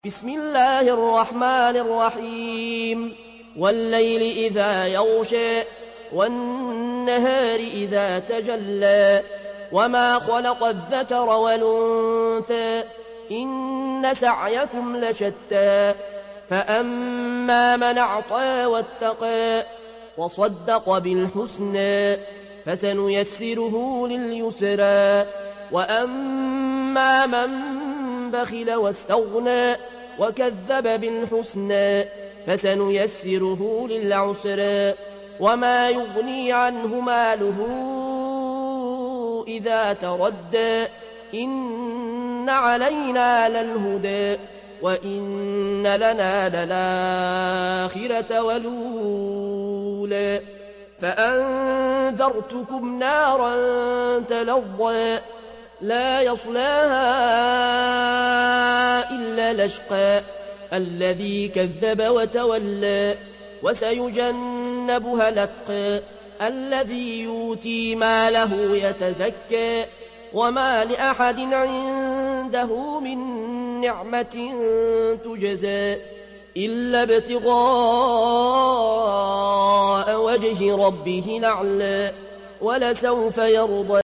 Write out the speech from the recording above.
بسم الله الرحمن الرحيم والليل إذا يغشى والنهار إذا تجلى وما خلق الذكر والأنثى إن سعيكم لشتى فأما من أعطى واتقى وصدق بالحسنى فسنيسره لليسرى وأما من بخل واستغنى وكذب بالحسنى فسنيسره للعسرى وما يغني عنه ماله إذا تردى إن علينا للهدى وإن لنا للآخرة والأولى فأنذرتكم نارا تلظى لا يصلاها إلا الأشقى الذي كذب وتولى وسيجنبها الأتقى الذي يؤتي ماله يتزكى وما لأحد عنده من نعمة تجزى إلا ابتغاء وجه ربه الأعلى ولسوف يرضى.